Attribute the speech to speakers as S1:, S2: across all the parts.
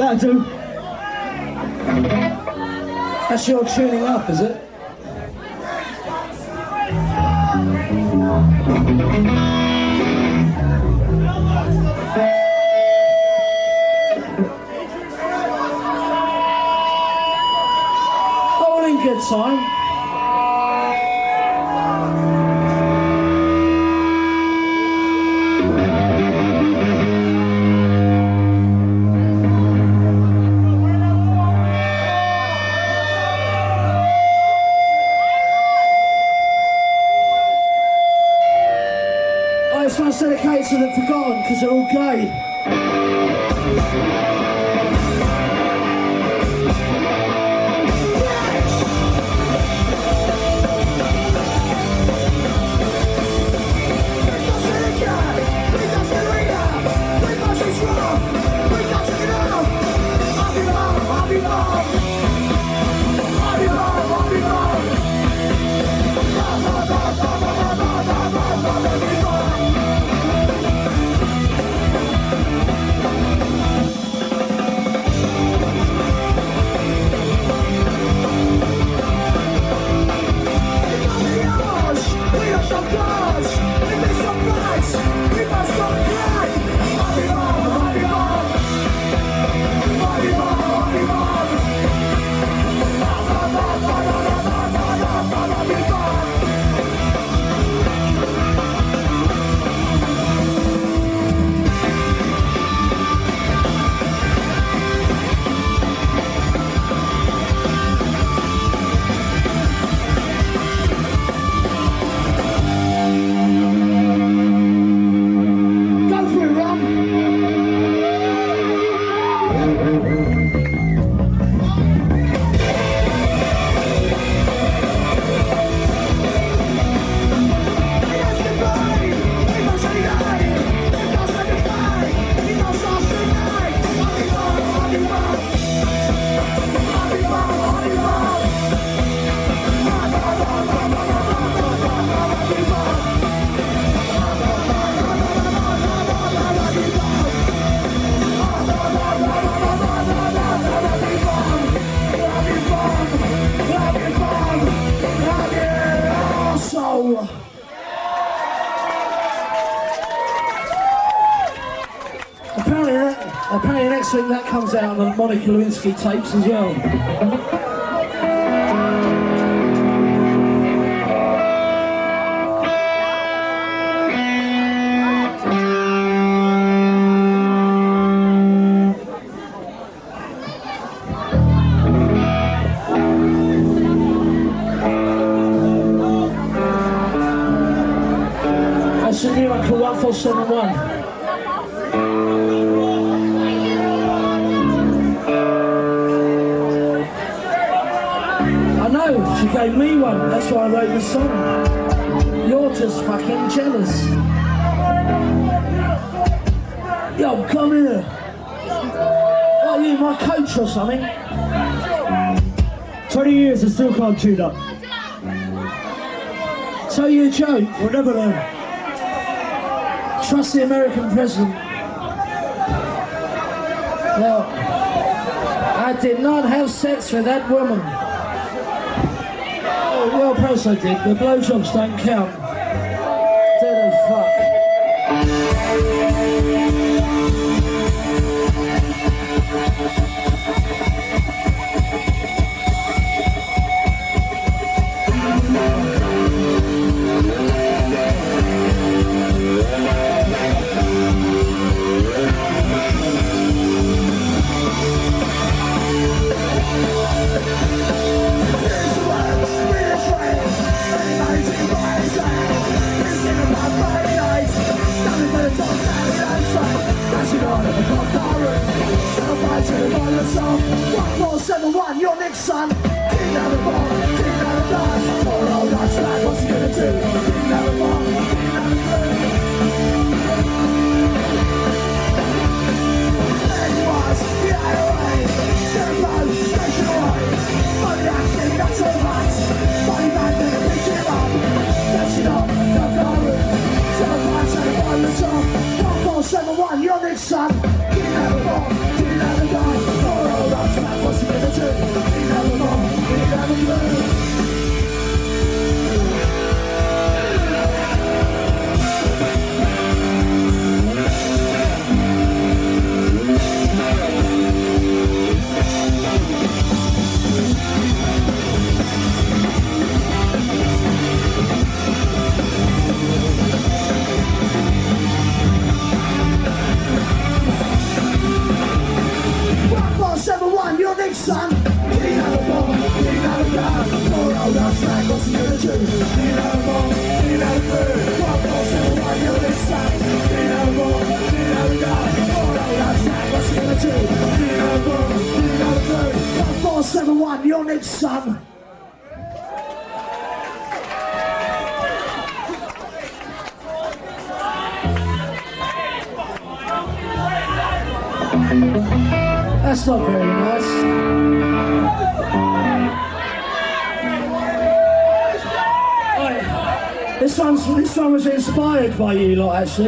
S1: That'll do. That's your tuning up, is it? All in good time. This one's dedicated to the forgotten because they're all gay. Apparently next week that comes out on the Monica Lewinsky tapes as well. That's a new one called 1471. I know, she gave me one, that's why I wrote the song. You're just fucking jealous. Yo, come here. What are you, my coach or something? 20 years I still can't tune up. So you a joke? We'll never learn. Trust the American president. Well, I did not have sex with that woman. Well, perhaps I did, but blowjobs don't count. Do they fuck? Your next son, didn't have a bomb, didn't have a gun. Poor old Dutchman, what's he gonna do? Didn't have a bomb, didn't have a gun. There he was, the IOA, Jericho, nationwide. Funny acting, not so hot. Funny man, then they picked him up. Dancing up, the garden. 7-5, trying to find the top. 1471, your next son, didn't have a bomb, didn't have a gun. That's not very nice. Right. This one was inspired by you lot, actually.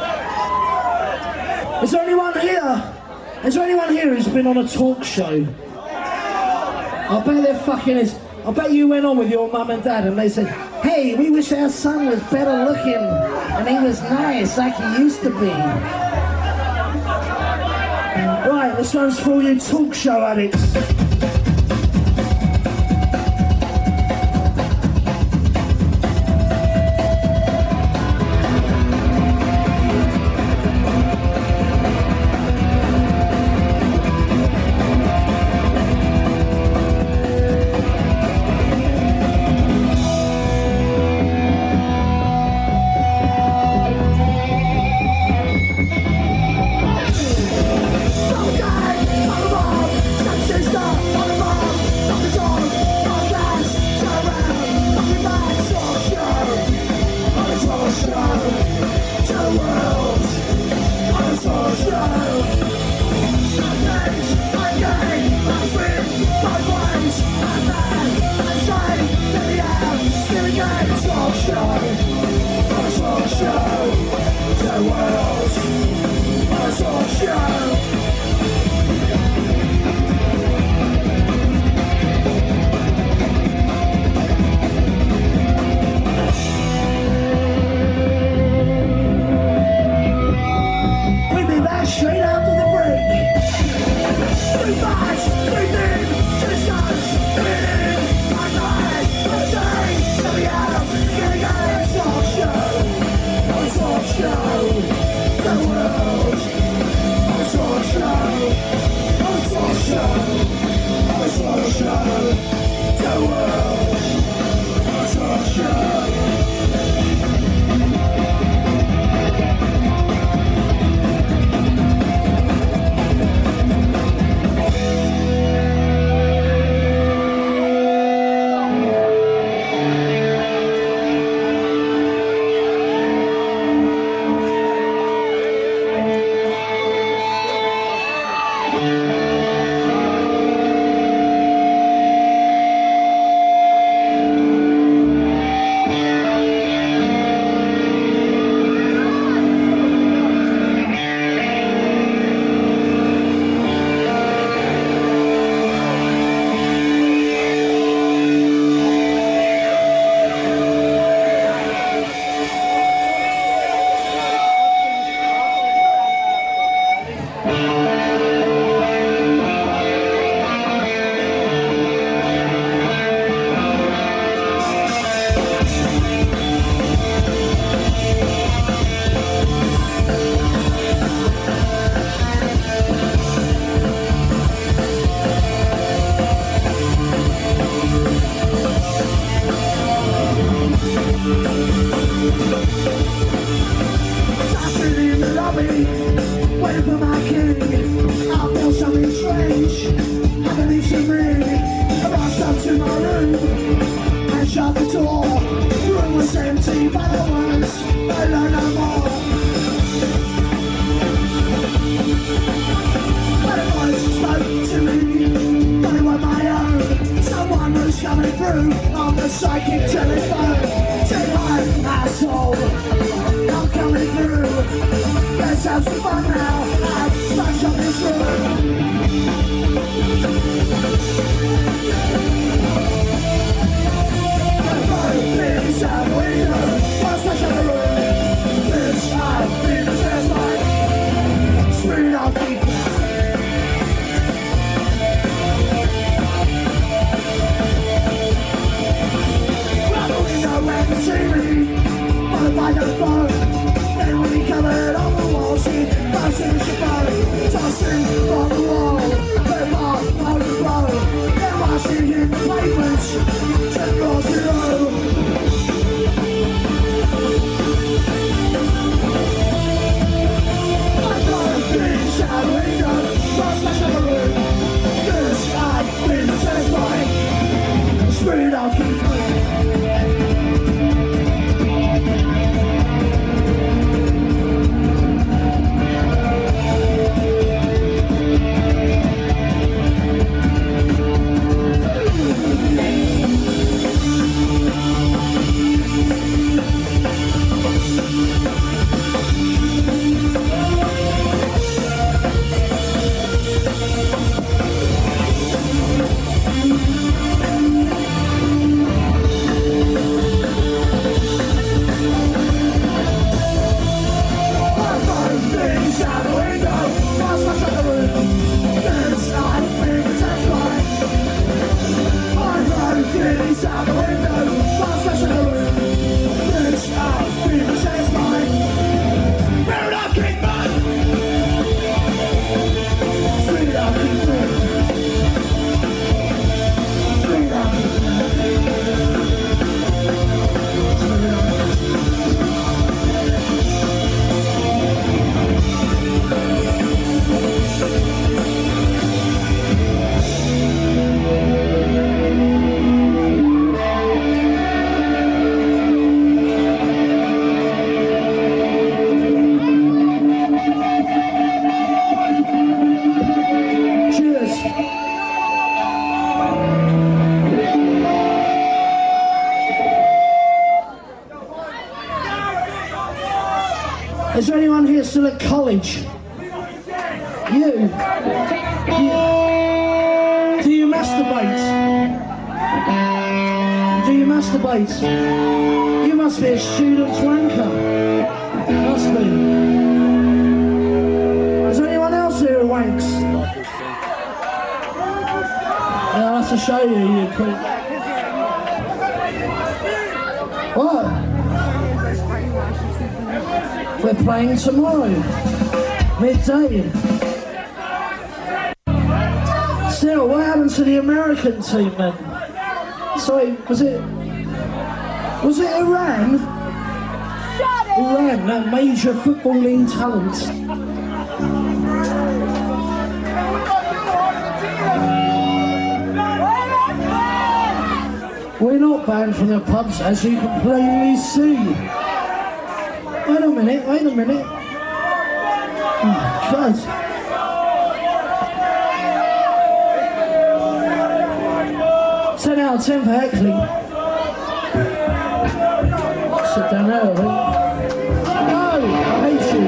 S1: Is there anyone here? Is there anyone here who's been on a talk show? I bet there fucking is. I bet you went on with your mum and dad and they said, hey, we wish our son was better looking and he was nice like he used to be. Right, this one's for all you talk show addicts. Waiting for my king, I feel something strange happening to me. I rushed up to my room and shut the door. The room was empty, but the words I learned no more. But a voice spoke to me, but it was my own. Someone was coming through on the psychic telephone. Said, hi, asshole, I'm coming through. Let's have some fun now, I've smashed up this room. The phone is out the window, I'll smash up the room. Bitch, I've been terrified, screwed up people. Grab the window and the TV, followed by the phone. Then when we covered all the walls, she bouncing the phone, tossing on the wall, her heart on the road. Then while she hit the pavement, just brought it home. I thought things out the window, but smash up the room. Cause I've been terrified, screwed up people. Is there anyone here still at college? You? Do you masturbate? Do you masturbate? You must be a student's wanker. Must be. Is there anyone else here who wanks? I'll have to show you, you prick. What? We're playing tomorrow, midday. Still, what happened to the American team then? Sorry, was it Iran? Iran, that major footballing talent. We're not banned from the pubs, as you can plainly see. Wait a minute. Oh, God. Ten out of 10 for heckling. Sit down there, I think. No, I hate you.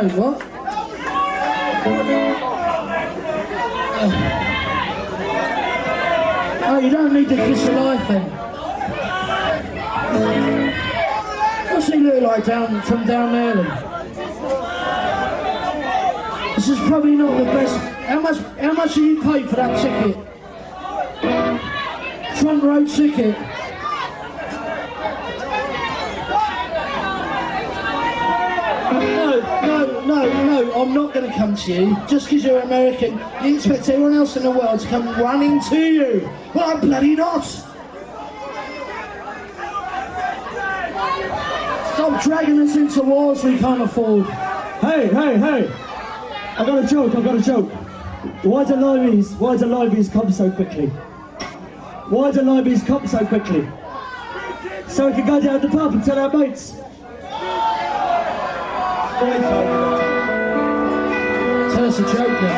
S1: joke, what? Oh, you don't need the kiss of life then. What's he look like from down there then? This is probably not the best. How much do you pay for that ticket? Front row ticket. No, I'm not going to come to you just because you're American. You expect everyone else in the world to come running to you. Well, I'm bloody not. Stop dragging us into wars we can't afford.
S2: Hey! I got a joke. Why do liveys come so quickly? Why do liveys come so quickly? So we can go down the pub and tell our mates.
S1: Tell us a joke then.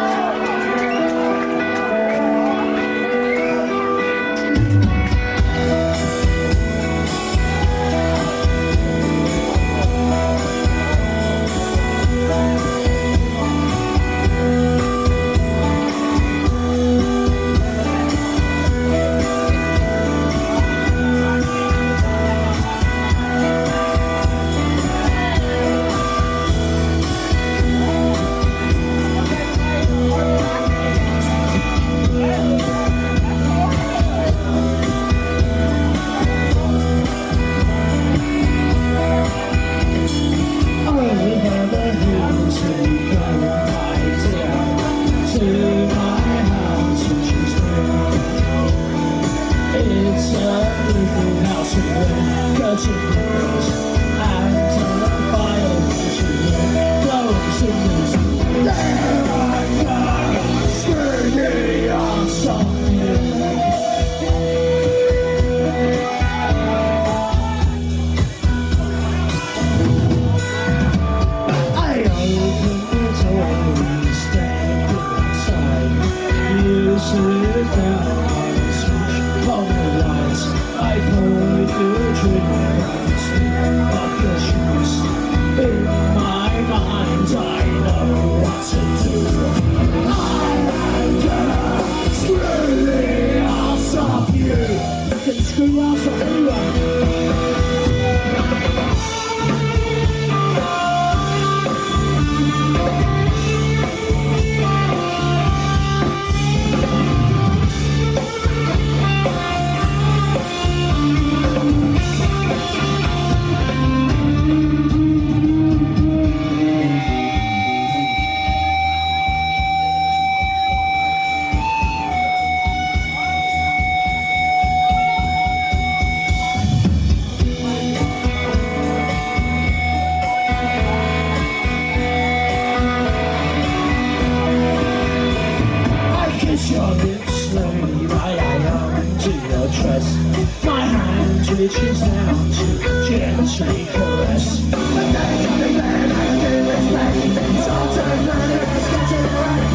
S3: Reaches down to gently caress. The days of the bed and give respect. Sometimes murderers get it right.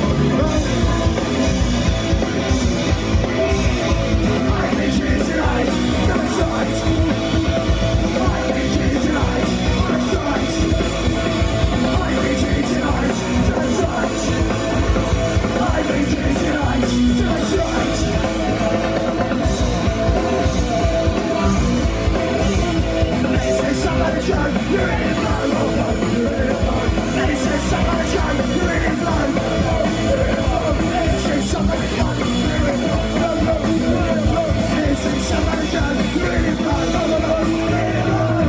S3: I need you tonight, that's right. I need you tonight, that's right. I need you tonight, that's right. I need you tonight, that's right. This is somebody's show, you're in it blow, you're in it blow. This is somebody's show, you're in it blow, you're in it blow. This is somebody's show, you're in it blow, you're in it blow. This is somebody's show, you're in it blow, you're in it blow.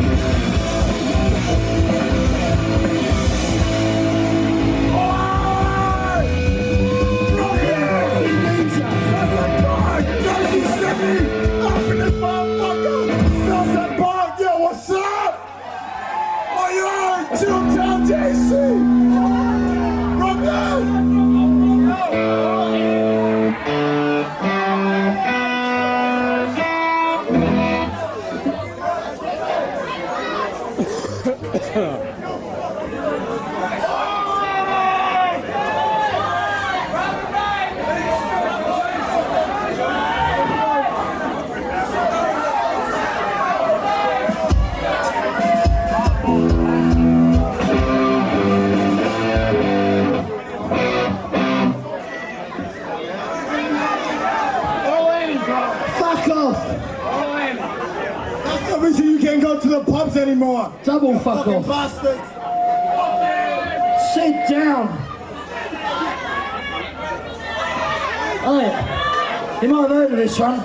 S3: Right here, you loser. Right, Rosie Steffi, up in this motherfucker. Nelson Park, yo, what's up? Are you on Toontown JC?
S1: Fuck off!
S3: That's the reason you can't go to the pubs anymore.
S1: Double fuck
S3: Fucking
S1: off.
S3: bastards.
S1: Sit down. Oh yeah. You might have heard of this one.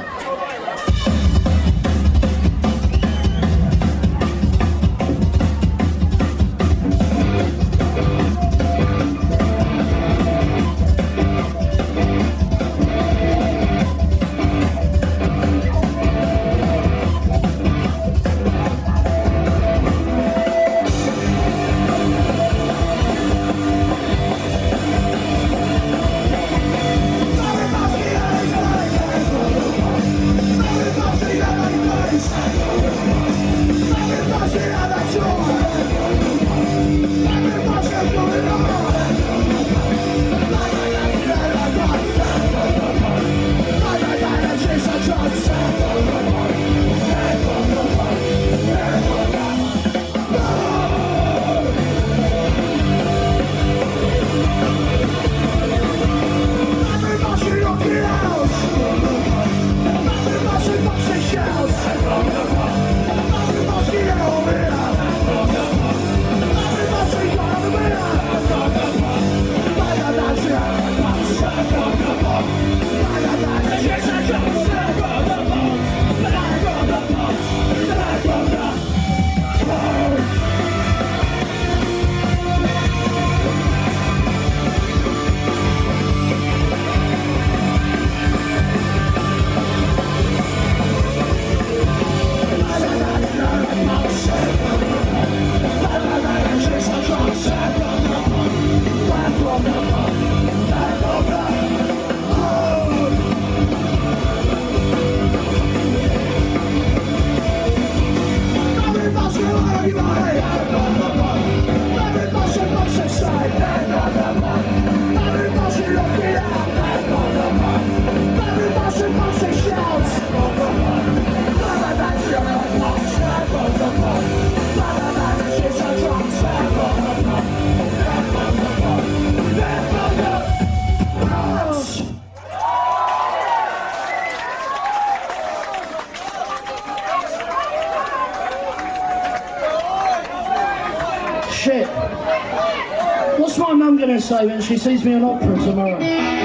S1: Shit. What's my mum gonna say when she sees me on opera tomorrow?